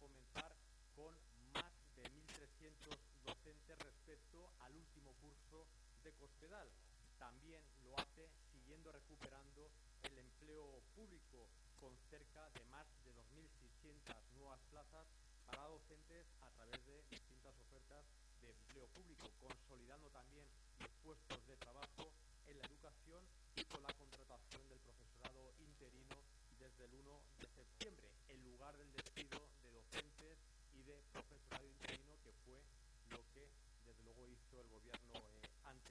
comenzar con más de 1.300 docentes respecto al último curso de Cospedal. También lo hace siguiendo recuperando el empleo público, con cerca de más de 2.600 nuevas plazas para docentes a través de distintas ofertas de empleo público, consolidando también los puestos de trabajo en la educación y con la